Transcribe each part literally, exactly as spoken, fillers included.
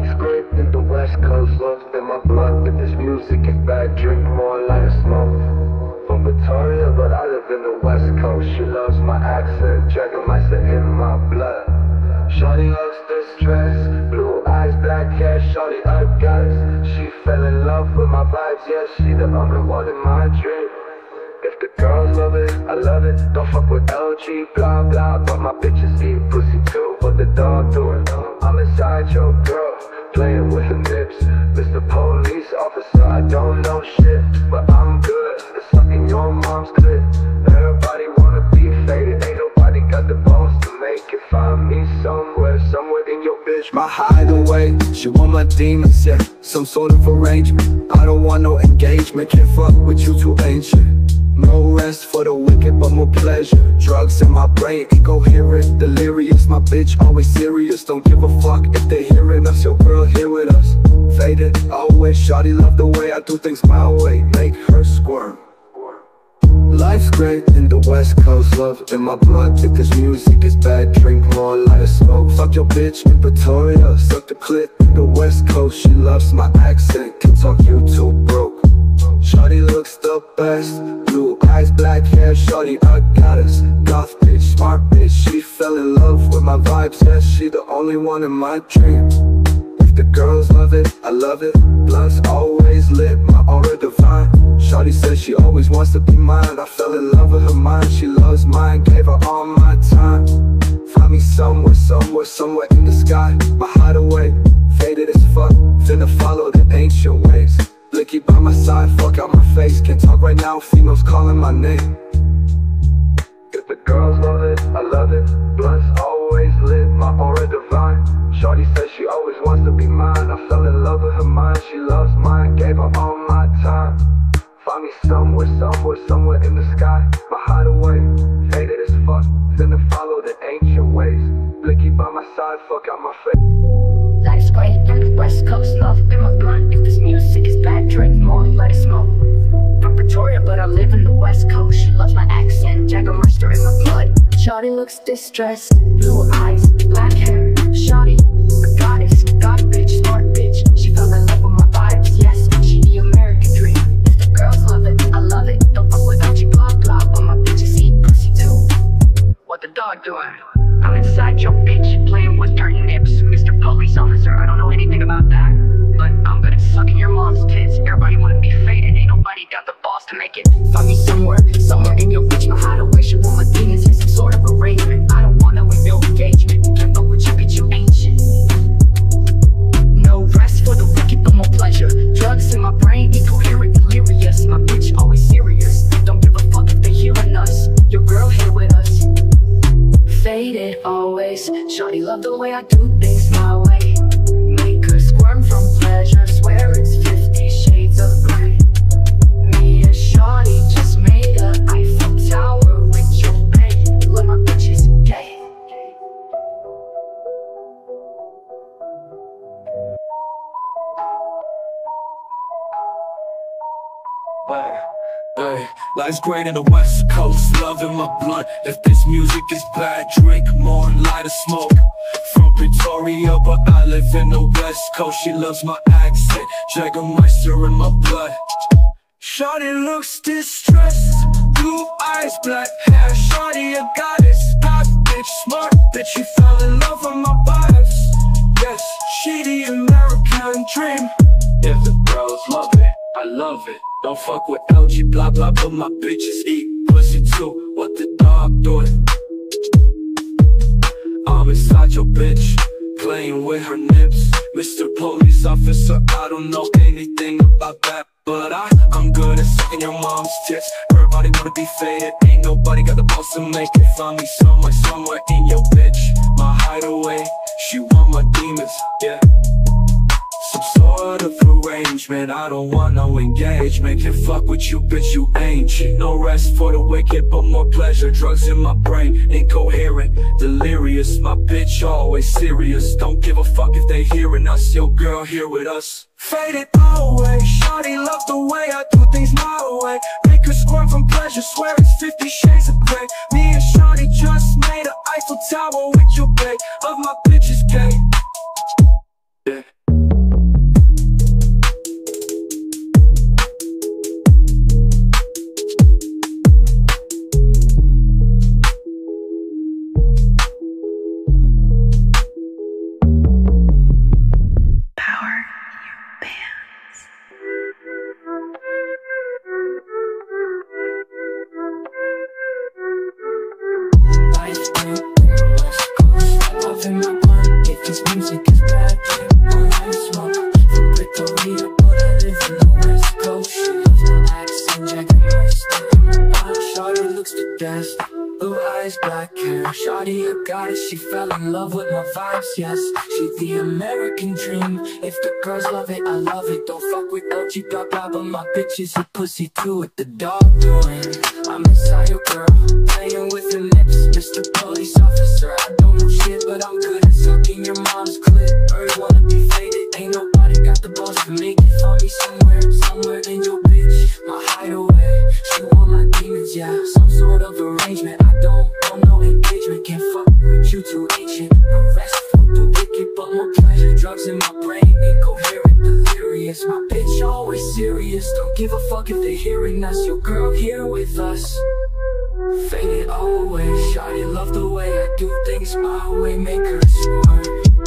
Life's great in the West Coast, love's in my blood. But this music is bad, drink more like a smoke. From Victoria, but I live in the West Coast. She loves my accent, Jägermeister in my blood. Shorty loves this dress, blue eyes, black hair, shorty up guys. She fell in love with my vibes, yeah, she the only one in my dream. If the girls love it, I love it. Don't fuck with L G, blah blah. But my bitches eat pussy too. What the dog doing? I'm inside your girl, playing with the nips. Mister Police Officer, I don't know shit, but I'm good. It's sucking your mom's clit. Everybody wanna be faded, ain't nobody got the balls to make it. Find me somewhere, somewhere in your bitch, my hideaway. She want my demons, yeah, some sort of arrangement. I don't want no engagement, can't fuck with you too ancient. No rest for the wicked, but more pleasure. Drugs in my brain, incoherent, delirious. My bitch always serious, don't give a fuck if they hearing us. Your girl here with us, faded, always. Shawty love the way I do things my way, make her squirm. Life's great in the West Coast, love in my blood. If this music is bad, drink more, light a smoke. Fuck your bitch in Pretoria, suck the clit in the West Coast. She loves my accent, can talk you too broke. Shorty looks the best, blue eyes, black hair, shorty a goddess. Goth bitch, smart bitch, she fell in love with my vibes, yes, she the only one in my dream. If the girls love it, I love it, blunts always lit, my aura divine. Shorty says she always wants to be mine, I fell in love with her mind, she loves mine, gave her all my time. Find me somewhere, somewhere, somewhere in the sky, my hideaway, faded as fuck, finna follow the ancient ways. Blicky by my side, fuck out my face. Can't talk right now, females calling my name. If the girls love it, I love it. Blunts always lit, my aura divine. Shorty says she always wants to be mine. I fell in love with her mind, she loves mine. Gave her all my time. Find me somewhere, somewhere, somewhere in the sky, my hideaway, faded as fuck, finna follow the ancient ways. Blicky by my side, fuck out my face. Life's great on the West Coast, love in my blunt. If this music is bad, drink more, let it smoke. From Pretoria, but I live in the West Coast. She loves my accent, Jägermeister in my blood. Shawty looks distressed, blue eyes, black hair. Shawty, a goddess, god bitch, smart bitch. She fell in love with my vibes, yes, she the American dream. If the girls love it, I love it. Don't fuck without you, blah blah. But my bitches eat pussy too. What the dog doing? I'm inside your bitch, playing with her nips. Mister Police Officer, I don't know anything about that, but I'm good at sucking your mom's tits. Everybody wanna be faded, ain't nobody got the balls to make it. Find me somewhere, somewhere in your bitch, my hideaway. She want my demons in some sort of arrangement. I don't want no engagement, can't fuck with you, bitch, you ancient. No rest for the wicked, but more pleasure. Drugs in my brain, incoherent, delirious. My bitch always serious, don't give a fuck if they hearing us. Your girl here with us, faded always. Shorty love the way I do things my way, make her squirm from pleasure. Swear it's fifty shades of grey. Me and Shorty just made a Eiffel Tower with your babe. Look, my bitch is gay. Hey, life's great in the West Coast, love in my blunt. If this music is bad, drink more, light a smoke. From Pretoria, but I live in the West Coast. She loves my accent, Jägermeister in my blood. Shawty looks distressed, blue eyes, black hair. Shawty a goddess, hot bitch, smart bitch. She fell in love with my vibes, yes, she the American dream. If the girls love it, I love it. Don't fuck with L G, blah blah, but my bitches eat pussy too. What the dog doing? I'm inside your bitch, playing with her nips. Mister Police Officer, I don't know anything about that, but I, I'm good at sucking your mom's tits. Everybody wanna be faded, ain't nobody got the balls to make it. Find me somewhere, somewhere in your bitch, my hideaway. She want my demons, yeah. Some sort of arrangement, I don't want no engagement. Can't fuck with you, bitch, you ancient. No rest for the wicked, but more pleasure. Drugs in my brain, incoherent, delirious. My bitch always serious, don't give a fuck if they hearing us. Your girl here with us, faded always. Shawty love the way I do things my way, make her squirm from pleasure. Swear it's fifty shades of grey. Me and Shawty just made an Eiffel Tower with your babe. Of my bitches gay, yeah. bad trip, one night of smoke. From Pretoria, but I live in the West Coast. She loves my accent, Jägermeister in my body. Shawty looks the best, blue eyes, black hair. Shawty a goddess, she fell in love with my vibes, yes. She the American dream. If the girls love it, I love it. Don't fuck with L G blah blah, but my bitch is a pussy too. What the dog doing? I'm inside your girl, playing with your lips. Mister Police Officer, I don't know shit, but I'm good at sucking your mom's clit. Bird wanna be faded, ain't nobody got the balls to make it. Find me somewhere, somewhere in your bitch, my hideaway. She want my demons, yeah, some sort of arrangement. I don't want no engagement, can't fuck with you too ancient. The rest with the wicked, but more pleasure. Drugs in my brain, incoherent, delirious. My bitch always serious, don't give a fuck if they hearing us. Your girl here with us, faded always. Shawty love the way I do things my way, make her smart.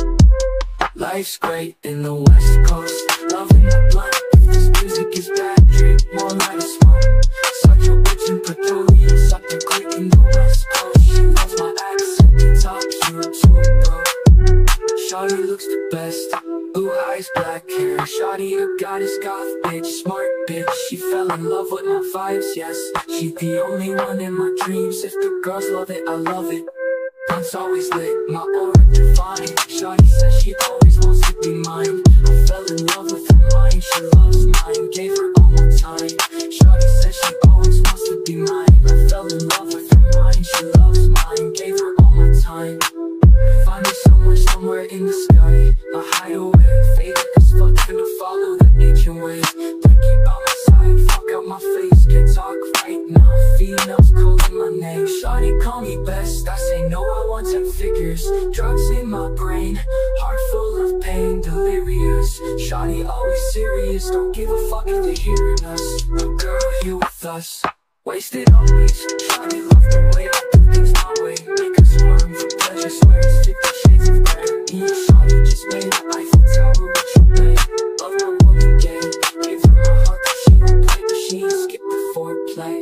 Life's great in the West Coast, loving the blunt. If this music is bad, drink more light of smoke. Suck your bitch in Pretoria, suck the click in the West Coast. She loves my accent, the top Europe too, bro. Shawty looks the best, blue eyes, black hair. Shawty a goddess, goth bitch, smart bitch. She fell in love with my vibes, yes. She the only one in my dreams. If the girls love it, I love it. Blunts always lit, my aura divine. Shawty says she always wants to be mine. I fell in love with her mind, she loves mine. Gave her all my time. Shawty says she always wants to be mine. I fell in love with her mind, she loves mine. Gave her all my time. Find me somewhere, somewhere in the sky, my hideaway. Faded as fuck, finna follow the ancient ways. Thinking about my side, fuck out my face. Can't talk right now, females calling my name. Shawty call me best, I say no, I want ten figures. Drugs in my brain, heart full of pain, delirious. Shawty always serious, don't give a fuck if they hearing us. A girl here with us, wasted always. Shawty love the way I do things my way, make her squirm for pleasure, swear it's fifty shades of gray. Me and Shawty just made an Eiffel Tower with your babe. Love my woman gay, gave her my heart cause she don't play, but she ain't skip the foreplay.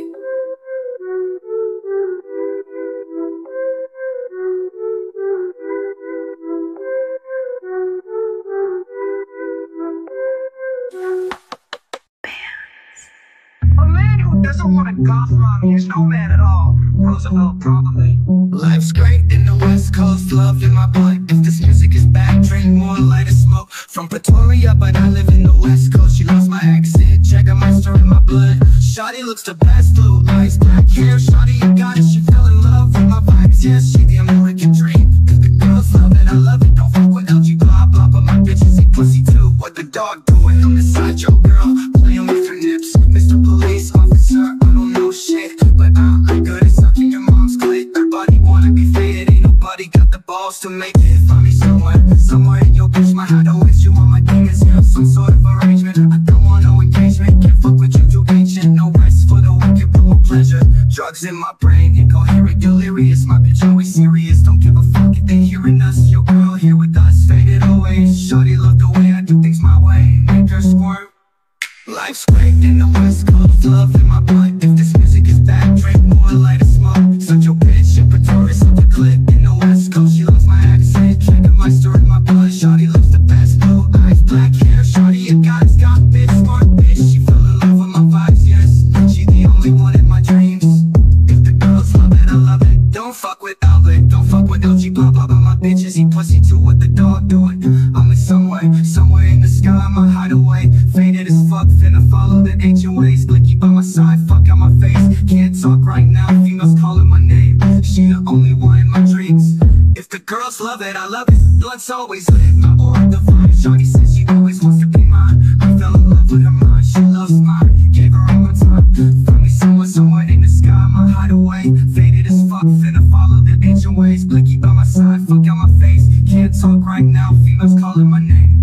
A man who doesn't want to goth mommy is no man at all. Roosevelt probably. Life's great in the West Coast, love in my blood. If this music is bad, drink more light of smoke. From Pretoria, but I live in the West Coast. She loves my accent, Jägermeister in my blood. Shawty looks the best, blue eyes, black hair. Shawty a goddess, she fell in love with my vibes. Yes, she the American dream. Cause the girls love it, I love it. Don't fuck with L G blah blah, but my bitches eat pussy too. What the dog doing? I'm inside your girl, playing with her nips. Mister Police Officer, I don't know shit, but uh, I'm good at sucking your mom's clit. Everybody wanna be faded, ain't nobody got the balls to make it. Find me somewhere, somewhere in your bitch, my hideaway. You want my demons, yeah, some sort of arrangement. I don't want no engagement, can't fuck with you too ancient. No rest for the wicked, but more pleasure. Drugs in my brain, incoherent, delirious. My bitch always serious, don't give a fuck if they hearing us. Your girl here with us, faded always. Shawty love the way I do things my way, make her squirt. Life's great in the West Coast, love in my blood. If this music is bad, drink more light of smoke. Such your bitch in Pretoria, such a clip in the West Coast. She loves my accent, Jägermeister in my blood. Shawty looks the best, blue eyes, black hair. Shawty a goddess, got bitch, smart bitch. She fell in love with my vibes, yes. She the only one in my dreams. If the girls love it, I love it. Don't fuck with Albert, don't fuck with L G blah blah, but my bitches eat pussy too. What the dog doing? I'm in somewhere, somewhere in the sky, my hideaway. Faded as fuck, finna follow the ancient ways. Blicky by my side, fuck out my face. Can't talk right now, females calling my name. She the only one in my dreams. If the girls love it, I love it. Blood's always lit, my aura divine. Shawty says she always wants to be mine. I fell in love with her mind, she loves mine. Gave her all my time. Find me somewhere, somewhere in the sky, my hideaway. Faded as fuck, finna follow the ancient ways. Blicky by my side, fuck out my face. Can't talk right now, females calling my name.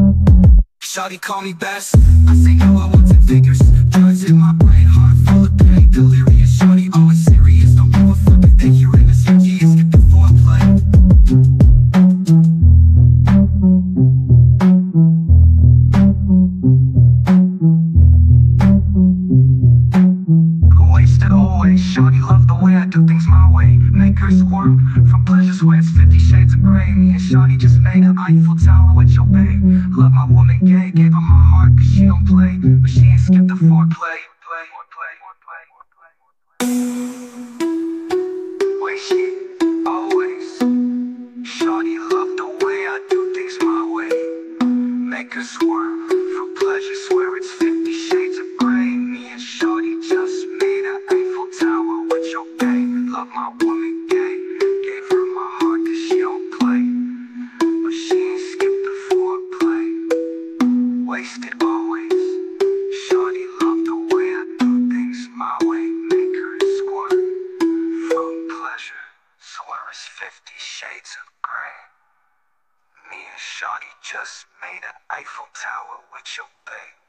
Shawty call me best, I say no, I want ten figures. Drugs in my brain, heart full of pain, delirious. Shawty always serious, don't give a fuck if they hearing us. You can't skip the foreplay. Wasted always, shawty love the way I do things my way, make her squirm from pleasure sweats, fifty shades of gray. Me and shawty just made an Eiffel Tower with your babe. Love my woman gay, gave her my heart cause she don't play, but she ain't skipped the foreplay. Play, play, play, play. Way she always. Shawty love the way I do things my way. Make her swerve for pleasure, swear it's fifty shades of gray. Me and Shawty just made an Eiffel Tower with your babe. Love my woman gay, gave her my heart cause she don't play, but she ain't skipped the foreplay. Wasted always. Shawty love the way I do things my way. Make her squirt from pleasure, swear it's fifty shades of gray. Me and Shawty just made an Eiffel Tower with your babe.